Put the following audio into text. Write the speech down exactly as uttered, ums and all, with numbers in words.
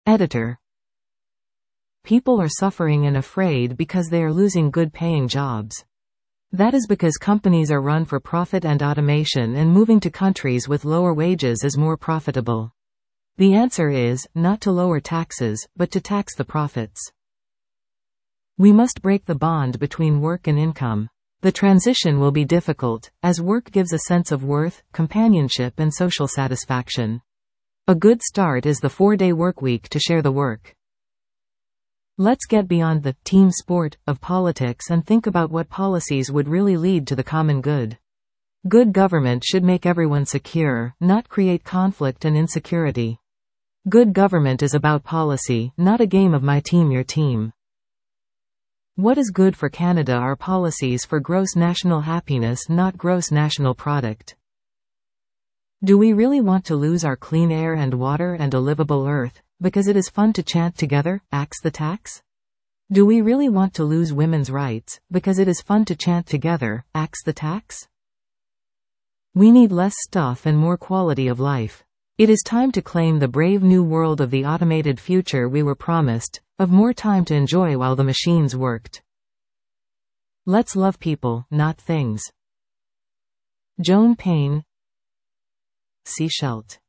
Editor. People are suffering and afraid because they are losing good-paying jobs. That is because companies are run for profit and automation, and moving to countries with lower wages is more profitable. The answer is, not to lower taxes, but to tax the profits. We must break the bond between work and income. The transition will be difficult, as work gives a sense of worth, companionship and social satisfaction. A good start is the four-day workweek to share the work. Let's get beyond the team sport of politics and think about what policies would really lead to the common good. Good government should make everyone secure, not create conflict and insecurity. Good government is about policy, not a game of my team your team. What is good for Canada are policies for gross national happiness, not gross national product. Do we really want to lose our clean air and water and a livable earth, because it is fun to chant together, axe the tax? Do we really want to lose women's rights, because it is fun to chant together, axe the tax? We need less stuff and more quality of life. It is time to claim the brave new world of the automated future we were promised, of more time to enjoy while the machines worked. Let's love people, not things. Joan Payne. C. Schelt.